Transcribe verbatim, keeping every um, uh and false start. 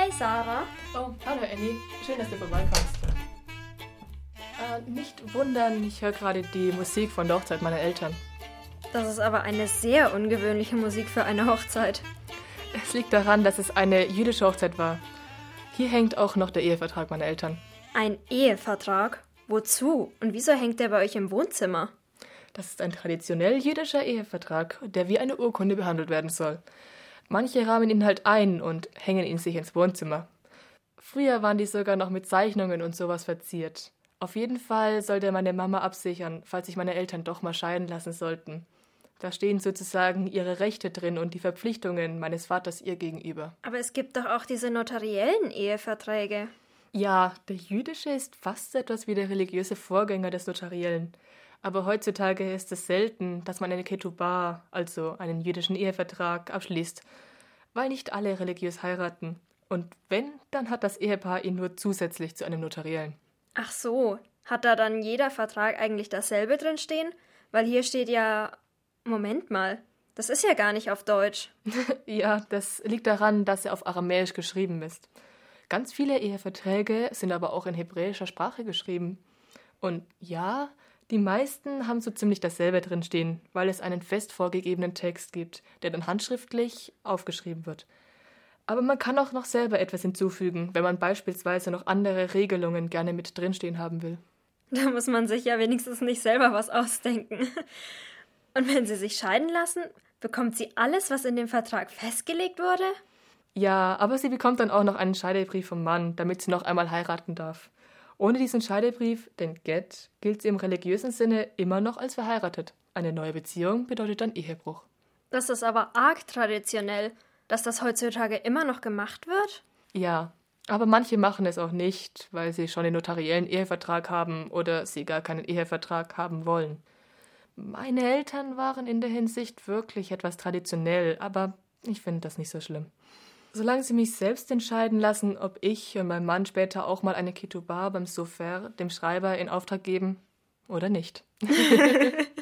Hi Sarah. Oh, hallo Annie. Schön, dass du vorbeikommst. Äh, nicht wundern, ich höre gerade die Musik von der Hochzeit meiner Eltern. Das ist aber eine sehr ungewöhnliche Musik für eine Hochzeit. Es liegt daran, dass es eine jüdische Hochzeit war. Hier hängt auch noch der Ehevertrag meiner Eltern. Ein Ehevertrag? Wozu? Und wieso hängt der bei euch im Wohnzimmer? Das ist ein traditionell jüdischer Ehevertrag, der wie eine Urkunde behandelt werden soll. Manche rahmen ihn halt ein und hängen ihn sich ins Wohnzimmer. Früher waren die sogar noch mit Zeichnungen und sowas verziert. Auf jeden Fall soll der meine Mama absichern, falls sich meine Eltern doch mal scheiden lassen sollten. Da stehen sozusagen ihre Rechte drin und die Verpflichtungen meines Vaters ihr gegenüber. Aber es gibt doch auch diese notariellen Eheverträge. Ja, der jüdische ist fast etwas wie der religiöse Vorgänger des notariellen. Aber heutzutage ist es selten, dass man eine Ketubah, also einen jüdischen Ehevertrag, abschließt, weil nicht alle religiös heiraten. Und wenn, dann hat das Ehepaar ihn nur zusätzlich zu einem notariellen. Ach so, hat da dann jeder Vertrag eigentlich dasselbe drin stehen? Weil hier steht ja... Moment mal, das ist ja gar nicht auf Deutsch. Ja, das liegt daran, dass er auf Aramäisch geschrieben ist. Ganz viele Eheverträge sind aber auch in hebräischer Sprache geschrieben. Und ja, die meisten haben so ziemlich dasselbe drinstehen, weil es einen fest vorgegebenen Text gibt, der dann handschriftlich aufgeschrieben wird. Aber man kann auch noch selber etwas hinzufügen, wenn man beispielsweise noch andere Regelungen gerne mit drinstehen haben will. Da muss man sich ja wenigstens nicht selber was ausdenken. Und wenn sie sich scheiden lassen, bekommt sie alles, was in dem Vertrag festgelegt wurde? Ja, aber sie bekommt dann auch noch einen Scheidebrief vom Mann, damit sie noch einmal heiraten darf. Ohne diesen Scheidebrief, den Get, gilt sie im religiösen Sinne immer noch als verheiratet. Eine neue Beziehung bedeutet dann Ehebruch. Das ist aber arg traditionell, dass das heutzutage immer noch gemacht wird? Ja, aber manche machen es auch nicht, weil sie schon den notariellen Ehevertrag haben oder sie gar keinen Ehevertrag haben wollen. Meine Eltern waren in der Hinsicht wirklich etwas traditionell, aber ich finde das nicht so schlimm. Solange sie mich selbst entscheiden lassen, ob ich und mein Mann später auch mal eine Ketubah beim Sofer, dem Schreiber, in Auftrag geben oder nicht.